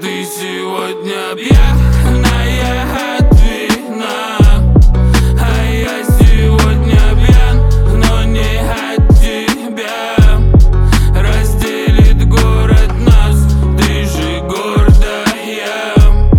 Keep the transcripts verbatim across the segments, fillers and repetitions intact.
ты сегодня пьяная от вина, а я сегодня пьян, но не от тебя. Разделит город нас, ты же гордая.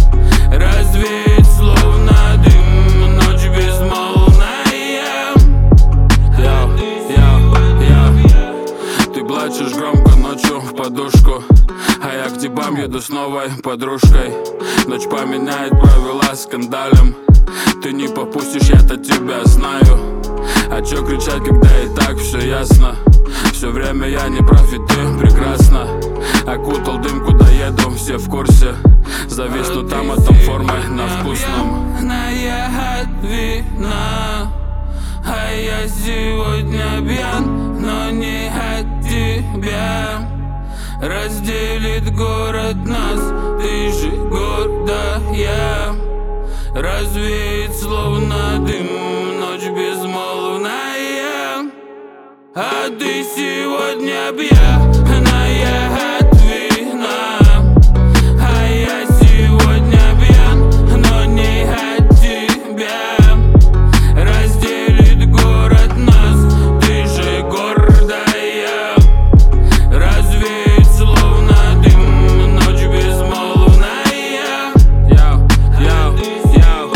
Развеет словно дым ночь безмолвная. Я, я, я. Ты плачешь громко ночью в подушку, а я к тебе еду с новой подружкой. Ночь поменяет правила скандалем. Ты не попустишь, я-то тебя знаю. А чё кричать, когда и так все ясно? Все время я не прав, и ты прекрасно. Окутал дым, куда еду, все в курсе. Зависну там, а там формой на вкусном. Пьяная от вина, а я сегодня пьян, но не от тебя. Разделит город нас, ты же гордая. Развеет словно дым ночь безмолвная. А ты сегодня пьяная от вина, а я сегодня пьян, но не от тебя. Разделит город нас, ты же гордая. Развеет словно дым ночь безмолвная. Яу, яу, яу,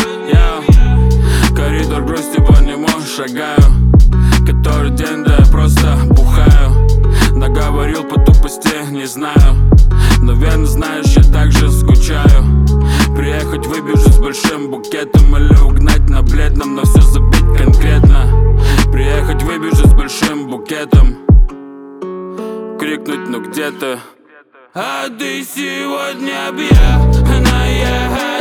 яу. Коридор грусти, по нему шагаю. Который день, да я просто бухаю. Наговорил по тупости, не знаю. Но верно знаешь, я также скучаю. Приехать выбежать с большим букетом, или угнать на бледном, но все забить конкретно. Приехать выбежать с большим букетом, крикнуть, ну где ты? А ты сегодня пьяная.